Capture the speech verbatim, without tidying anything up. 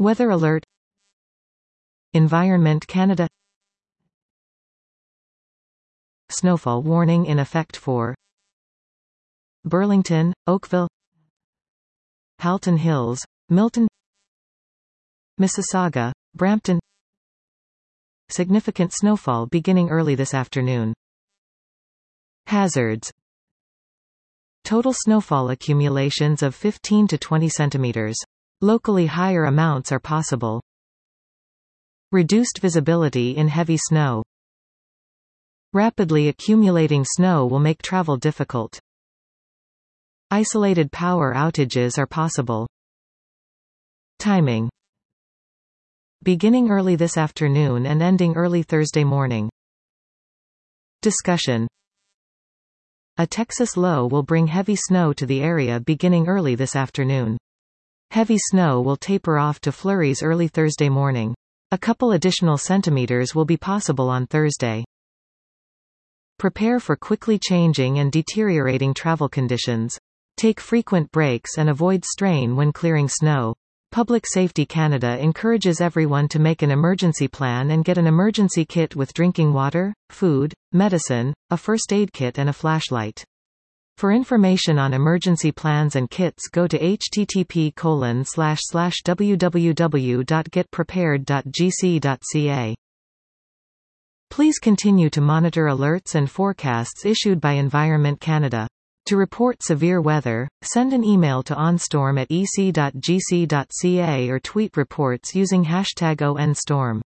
Weather alert. Environment Canada. Snowfall warning in effect for Burlington, Oakville, Halton Hills, Milton, Mississauga, Brampton. Significant snowfall beginning early this afternoon. Hazards. Total snowfall accumulations of fifteen to twenty centimeters. Locally higher amounts are possible. Reduced visibility in heavy snow. Rapidly accumulating snow will make travel difficult. Isolated power outages are possible. Timing. Beginning early this afternoon and ending early Thursday morning. Discussion. A Texas low will bring heavy snow to the area beginning early this afternoon. Heavy snow will taper off to flurries early Thursday morning. A couple additional centimeters will be possible on Thursday. Prepare for quickly changing and deteriorating travel conditions. Take frequent breaks and avoid strain when clearing snow. Public Safety Canada encourages everyone to make an emergency plan and get an emergency kit with drinking water, food, medicine, a first aid kit and a flashlight. For information on emergency plans and kits, go to h t t p colon slash slash w w w dot get prepared dot g c dot c a. Please continue to monitor alerts and forecasts issued by Environment Canada. To report severe weather, send an email to onstorm at e c dot g c dot c a or tweet reports using hashtag O N storm.